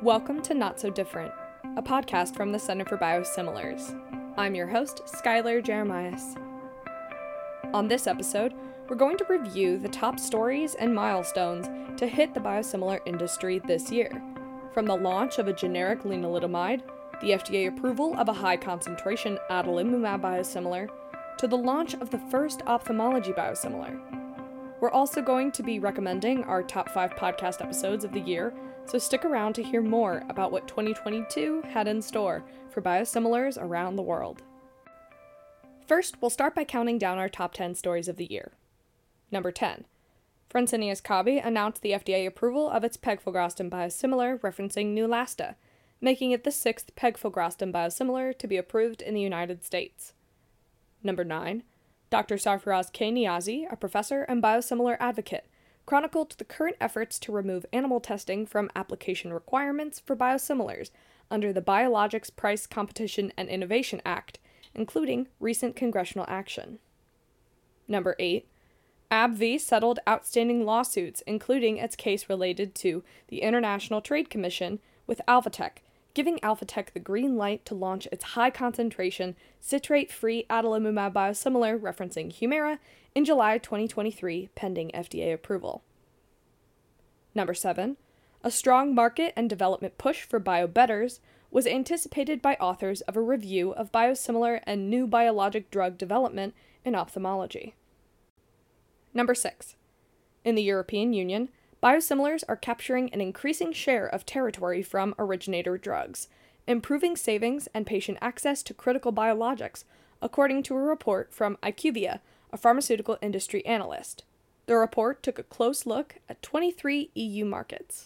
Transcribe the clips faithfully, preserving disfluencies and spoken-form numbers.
Welcome to Not So Different, a podcast from the Center for Biosimilars. I'm your host, Skylar Jeremias. On this episode, we're going to review the top stories and milestones to hit the biosimilar industry this year, from the launch of a generic lenalidomide, the F D A approval of a high-concentration adalimumab biosimilar, to the launch of the first ophthalmology biosimilar. We're also going to be recommending our top five podcast episodes of the year, so stick around to hear more about what twenty twenty-two had in store for biosimilars around the world. First, we'll start by counting down our top ten stories of the year. Number ten. Fresenius Kabi announced the F D A approval of its pegfilgrastim biosimilar referencing Neulasta, making it the sixth pegfilgrastim biosimilar to be approved in the United States. Number nine. Doctor Sarfaraz K. Niazi, a professor and biosimilar advocate, chronicled the current efforts to remove animal testing from application requirements for biosimilars under the Biologics Price Competition and Innovation Act, including recent congressional action. Number eight. AbbVie settled outstanding lawsuits, including its case related to the International Trade Commission with Alvotech, giving Alvotech the green light to launch its high-concentration, citrate-free adalimumab biosimilar referencing Humira in July twenty twenty-three, pending F D A approval. Number seven. A strong market and development push for biobetters was anticipated by authors of a review of biosimilar and new biologic drug development in ophthalmology. Number six. In the European Union, biosimilars are capturing an increasing share of territory from originator drugs, improving savings and patient access to critical biologics, according to a report from IQVIA, a pharmaceutical industry analyst. The report took a close look at twenty-three E U markets.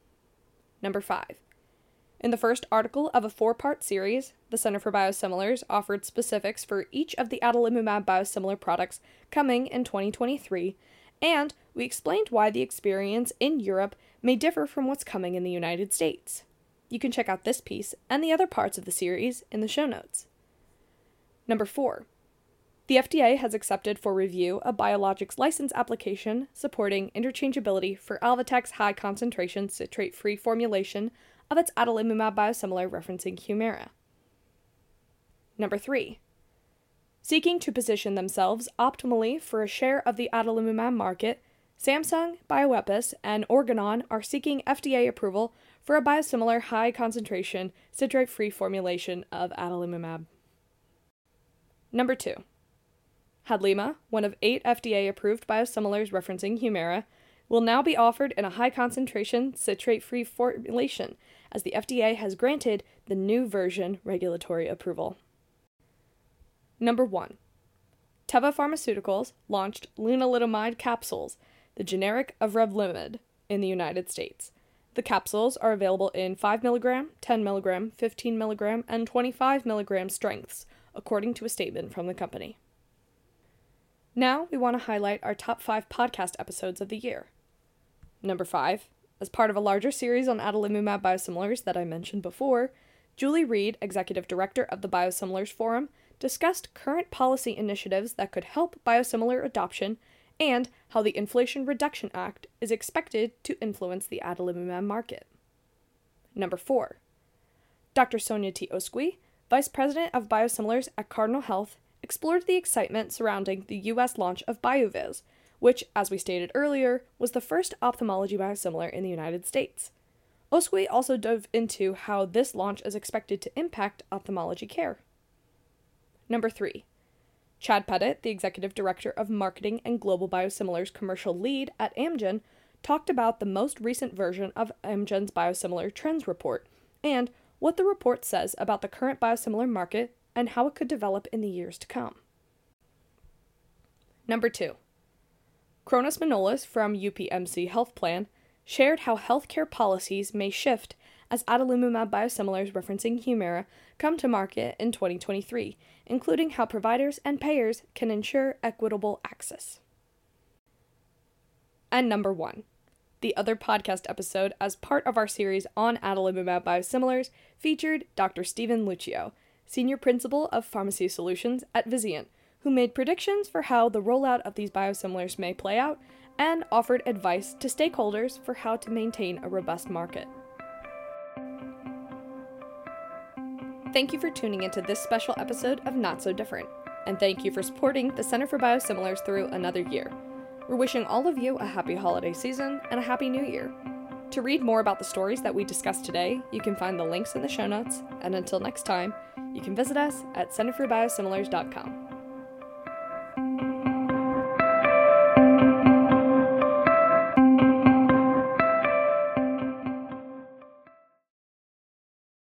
Number five. In the first article of a four-part series, the Center for Biosimilars offered specifics for each of the adalimumab biosimilar products coming in twenty twenty-three, and we explained why the experience in Europe may differ from what's coming in the United States. You can check out this piece and the other parts of the series in the show notes. Number four. The F D A has accepted for review a biologics license application supporting interchangeability for Alvotech's high-concentration citrate-free formulation of its adalimumab biosimilar referencing Humira. Number three. Seeking to position themselves optimally for a share of the adalimumab market, Samsung, Bioepis, and Organon are seeking F D A approval for a biosimilar high-concentration citrate-free formulation of adalimumab. Number two. Hadlima, one of eight F D A-approved biosimilars referencing Humira, will now be offered in a high-concentration citrate-free formulation, as the F D A has granted the new version regulatory approval. Number one. Teva Pharmaceuticals launched lenalidomide capsules, the generic of Revlimid, in the United States. The capsules are available in five milligram, ten milligram, fifteen milligram, and twenty-five milligram strengths, according to a statement from the company. Now, we want to highlight our top five podcast episodes of the year. Number five. As part of a larger series on adalimumab biosimilars that I mentioned before, Julie Reed, Executive Director of the Biosimilars Forum, discussed current policy initiatives that could help biosimilar adoption and how the Inflation Reduction Act is expected to influence the adalimumab market. Number four. Doctor Sonia T. Osqui, Vice President of Biosimilars at Cardinal Health, explored the excitement surrounding the U S launch of BioViz, which, as we stated earlier, was the first ophthalmology biosimilar in the United States. Osqui also dove into how this launch is expected to impact ophthalmology care. Number three. Chad Pettit, the Executive Director of Marketing and Global Biosimilars Commercial Lead at Amgen, talked about the most recent version of Amgen's Biosimilar Trends Report and what the report says about the current biosimilar market and how it could develop in the years to come. Number two. Cronus Manolis from U P M C Health Plan shared how healthcare policies may shift as adalimumab biosimilars referencing Humira come to market in twenty twenty-three, including how providers and payers can ensure equitable access. And number one. The other podcast episode as part of our series on adalimumab biosimilars featured Doctor Stephen Lucio, Senior Principal of Pharmacy Solutions at Vizient, who made predictions for how the rollout of these biosimilars may play out and offered advice to stakeholders for how to maintain a robust market. Thank you for tuning into this special episode of Not So Different, and thank you for supporting the Center for Biosimilars through another year. We're wishing all of you a happy holiday season and a happy new year. To read more about the stories that we discussed today, you can find the links in the show notes, and until next time, you can visit us at center for biosimilars dot com.